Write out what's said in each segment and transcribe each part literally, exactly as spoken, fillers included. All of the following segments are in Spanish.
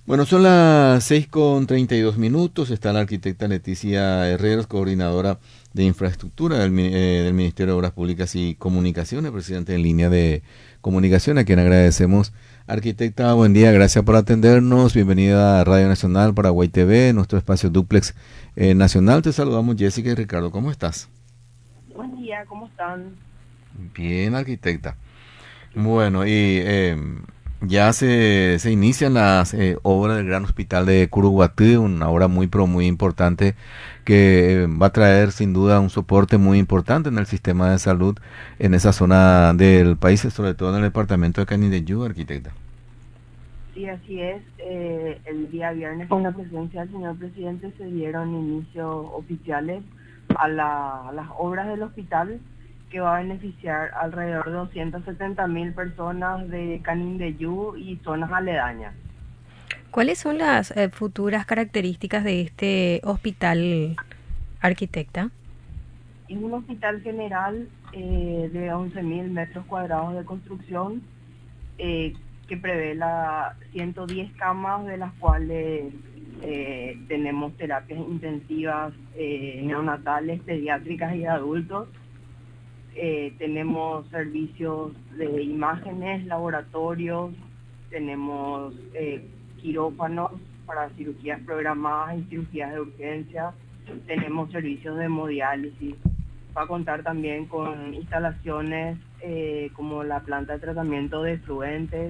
Bueno, son las seis con treinta y dos minutos. Está la arquitecta Leticia Herreros, coordinadora de infraestructura del, mi- eh, del Ministerio de Obras Públicas y Comunicaciones, presidente en línea de comunicación, a quien agradecemos. Arquitecta, buen día, gracias por atendernos. Bienvenida a Radio Nacional Paraguay T V, nuestro espacio Duplex eh, Nacional. Te saludamos, Jessica y Ricardo. ¿Cómo estás? Buen día, ¿cómo están? Bien, arquitecta. Bueno, y eh, ya se, se inician las eh, obras del Gran Hospital de Curuguatí, una obra muy, pero muy importante que eh, va a traer sin duda un soporte muy importante en el sistema de salud en esa zona del país, sobre todo en el departamento de Canindeyú, arquitecta. Sí, así es. Eh, el día viernes, con la presencia del señor presidente, se dieron inicios oficiales a, la- a las obras del hospital que va a beneficiar alrededor de doscientas setenta mil personas de Canindeyú y zonas aledañas. ¿Cuáles son las eh, futuras características de este hospital, arquitecta? Es un hospital general eh, de once mil metros cuadrados de construcción eh, que prevé la ciento diez camas, de las cuales eh, tenemos terapias intensivas eh, neonatales, pediátricas y de adultos. Eh, tenemos servicios de imágenes, laboratorios, tenemos eh, quirófanos para cirugías programadas y cirugías de urgencia, tenemos servicios de hemodiálisis. Va a contar también con instalaciones eh, como la planta de tratamiento de efluentes,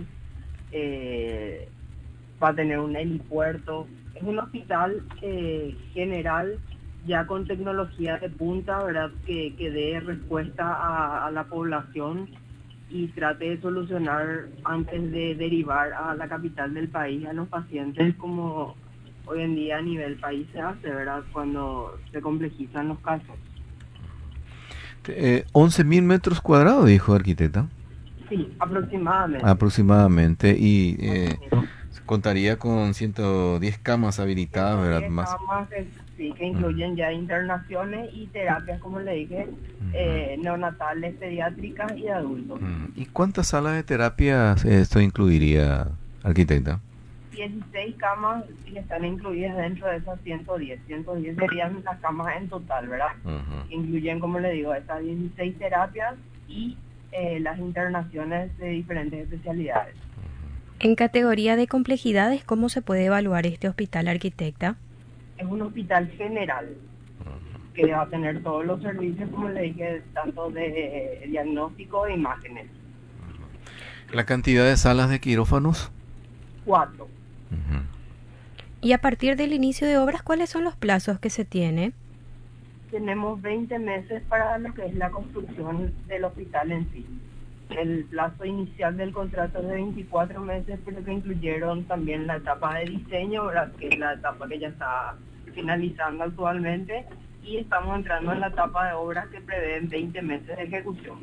eh, va a tener un helipuerto. Es un hospital eh, general ya con tecnología de punta, ¿verdad? Que, que dé respuesta a, a la población y trate de solucionar antes de derivar a la capital del país a los pacientes, como hoy en día a nivel país se hace, ¿verdad? Cuando se complejizan los casos. Eh, once mil metros cuadrados, dijo arquitecta, Sí, aproximadamente. aproximadamente, y Así eh, mismo. contaría con ciento diez camas habilitadas, ¿verdad? ciento diez Más. camas que, sí, que Ujú, incluyen ya internaciones y terapias, como le dije, ujú. eh, neonatales, pediátricas y de adultos. Mm, ¿Y cuántas salas de terapia esto incluiría, arquitecta? dieciséis camas que están incluidas dentro de esas ciento diez. ciento diez serían las camas en total, ¿verdad? Ujú. Que incluyen, como le digo, esas dieciséis terapias y eh, las internaciones de diferentes especialidades. En categoría de complejidades, ¿cómo se puede evaluar este hospital, arquitecta? Es un hospital general que va a tener todos los servicios, como le dije, tanto de eh, diagnóstico e imágenes. La cantidad de salas de quirófanos. Cuatro. Ujú. Y a partir del inicio de obras, ¿cuáles son los plazos que se tiene? Tenemos veinte meses para lo que es la construcción del hospital en sí. El plazo inicial del contrato es de veinticuatro meses, pero que incluyeron también la etapa de diseño, ¿verdad? Que es la etapa que ya está finalizando actualmente, y estamos entrando en la etapa de obras que prevén veinte meses de ejecución.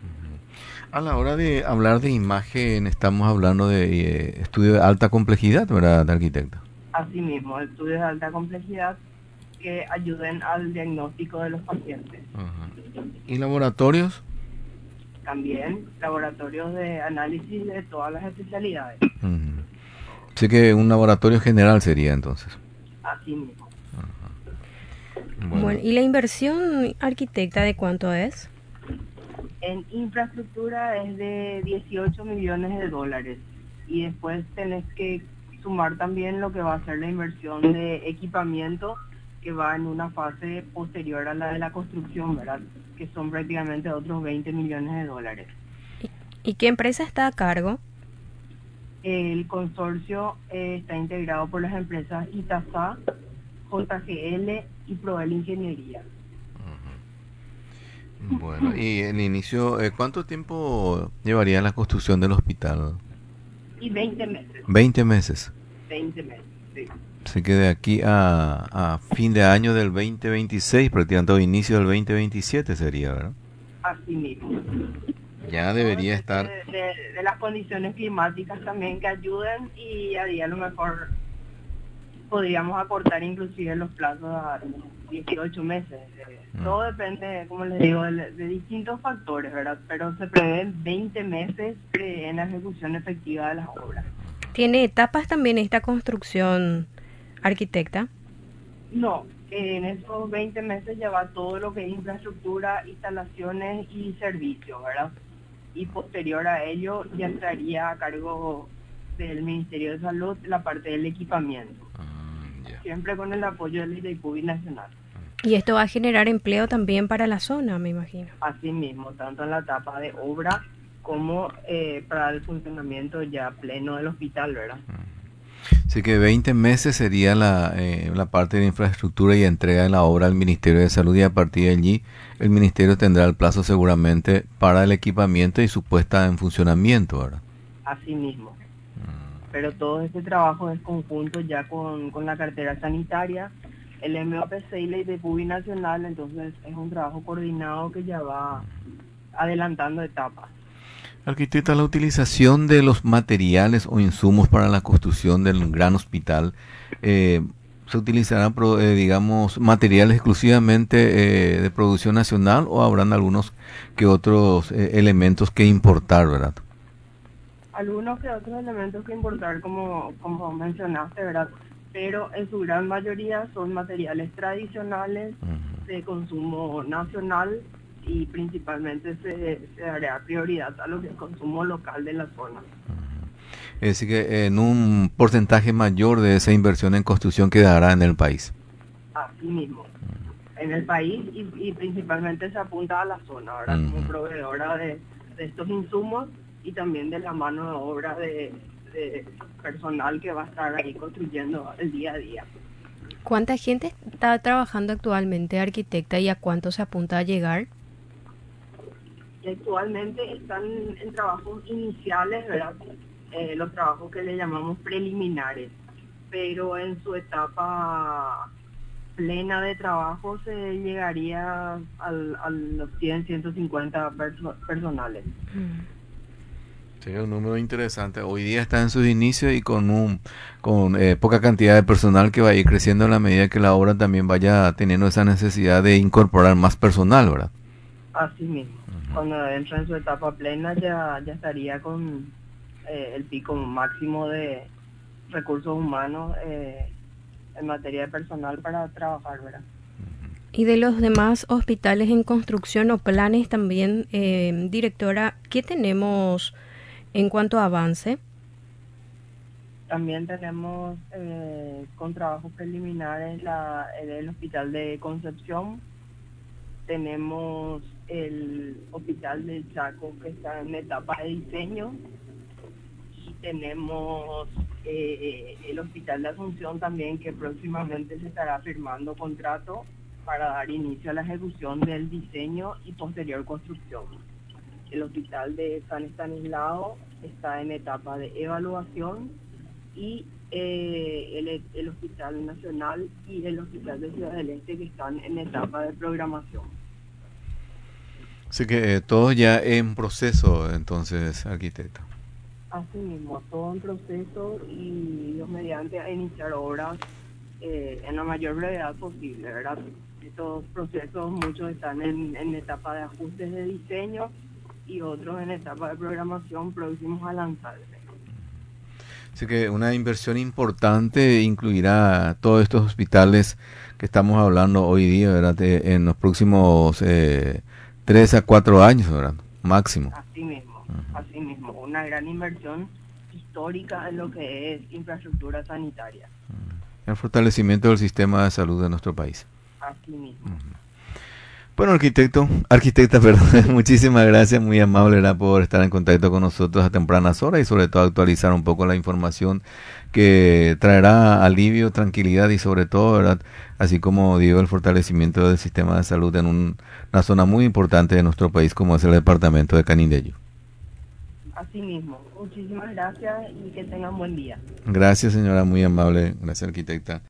A la hora de hablar de imagen, estamos hablando de eh, estudio de alta complejidad, ¿verdad, arquitecta? Asimismo, estudios de alta complejidad que ayuden al diagnóstico de los pacientes. Ujú. ¿Y laboratorios? También laboratorios de análisis de todas las especialidades. Ujú. Así que un laboratorio general sería entonces. Asimismo. Bueno, Bueno, ¿y la inversión, arquitecta, de cuánto es? En infraestructura es de dieciocho millones de dólares, y después tenés que sumar también lo que va a ser la inversión de equipamiento, que va en una fase posterior a la de la construcción, ¿verdad? Que son prácticamente otros veinte millones de dólares. ¿Y, y qué empresa está a cargo? El consorcio eh, está integrado por las empresas Itasa, J G L y Proel Ingeniería. bueno, y el inicio, eh, ¿cuánto tiempo llevaría la construcción del hospital? Y veinte meses. Veinte meses. veinte meses, sí. Así que de aquí a, a fin de año del dos mil veintiséis, prácticamente o inicio del dos mil veintisiete sería, ¿verdad? Así mismo. Ya Todo debería depende estar. de, de, de las condiciones climáticas también que ayuden, y ahí a lo mejor podríamos acortar inclusive los plazos a dieciocho meses. Eh, todo Mm. depende, como les digo, de, de distintos factores, ¿verdad? Pero se prevén veinte meses eh, en la ejecución efectiva de las obras. ¿Tiene etapas también esta construcción, arquitecta? No, en esos veinte meses ya va todo lo que es infraestructura, instalaciones y servicios, ¿verdad? Y posterior a ello ya estaría a cargo del Ministerio de Salud la parte del equipamiento, Ah, ya. siempre con el apoyo del IDEPU binacional. Y esto va a generar empleo también para la zona, me imagino. Asimismo, tanto en la etapa de obra como eh, para el funcionamiento ya pleno del hospital, ¿verdad? Así que veinte meses sería la, eh, la parte de infraestructura y entrega de la obra al Ministerio de Salud, y a partir de allí el Ministerio tendrá el plazo seguramente para el equipamiento y su puesta en funcionamiento, ¿verdad? Asimismo. Pero todo este trabajo es conjunto ya con, con la cartera sanitaria, el M O P C y la IDEPU binacional, entonces es un trabajo coordinado que ya va adelantando etapas. Arquitecta, la utilización de los materiales o insumos para la construcción del gran hospital, eh, ¿se utilizarán, pro- eh, digamos, materiales exclusivamente eh, de producción nacional, o habrán algunos que otros eh, elementos que importar, verdad? Algunos que otros elementos que importar, como, como mencionaste, ¿verdad? Pero en su gran mayoría son materiales tradicionales Ujú. de consumo nacional, y principalmente se, se dará prioridad a lo que es consumo local de la zona. Es decir, que en un porcentaje mayor de esa inversión en construcción quedará en el país. Así mismo, en el país, y, y principalmente se apunta a la zona, ¿verdad? Ujú. Como proveedora de, de estos insumos y también de la mano de obra de, de personal que va a estar ahí construyendo el día a día. ¿Cuánta gente está trabajando actualmente, arquitecta, y a cuánto se apunta a llegar? Y actualmente están en trabajos iniciales, ¿verdad? Eh, los trabajos que le llamamos preliminares, pero en su etapa plena de trabajo se llegaría al, a los cien, ciento cincuenta perso- personales. Sería un número interesante. Hoy día está en sus inicios y con un con eh, poca cantidad de personal que va a ir creciendo a la medida que la obra también vaya teniendo esa necesidad de incorporar más personal, ¿verdad? Así mismo. Cuando entra en su etapa plena ya, ya estaría con eh, el pico máximo de recursos humanos eh, en materia de personal para trabajar, ¿verdad? Y de los demás hospitales en construcción o planes también, eh, directora, ¿qué tenemos en cuanto a avance? También tenemos eh, con trabajos preliminares la, el, el hospital de Concepción, tenemos el hospital del Chaco que está en etapa de diseño, y tenemos eh, el hospital de Asunción también, que próximamente se estará firmando contrato para dar inicio a la ejecución del diseño y posterior construcción. El hospital de San Estanislao está en etapa de evaluación, y eh, el, el Hospital Nacional y el Hospital de Ciudad del Este que están en etapa de programación. Así que eh, todo ya en proceso, entonces, arquitecto. Así mismo, todo en proceso, y Dios mediante a iniciar obras eh, en la mayor brevedad posible, ¿verdad? Estos procesos, muchos están en, en etapa de ajustes de diseño y otros en etapa de programación próximos a lanzarse. Así que una inversión importante incluirá todos estos hospitales que estamos hablando hoy día, ¿verdad? De- en los próximos eh, tres a cuatro años, ¿verdad? Máximo. Así mismo, así mismo, una gran inversión histórica en lo que es infraestructura sanitaria. El fortalecimiento del sistema de salud de nuestro país. Así mismo. Bueno, arquitecto, arquitecta, perdón, muchísimas gracias, muy amable, ¿verdad?, por estar en contacto con nosotros a tempranas horas y sobre todo actualizar un poco la información que traerá alivio, tranquilidad y sobre todo, ¿verdad?, así como digo, el fortalecimiento del sistema de salud en un- una zona muy importante de nuestro país como es el departamento de Canindeyú. Así mismo. Muchísimas gracias y que tengan buen día. Gracias, señora, muy amable, gracias, arquitecta.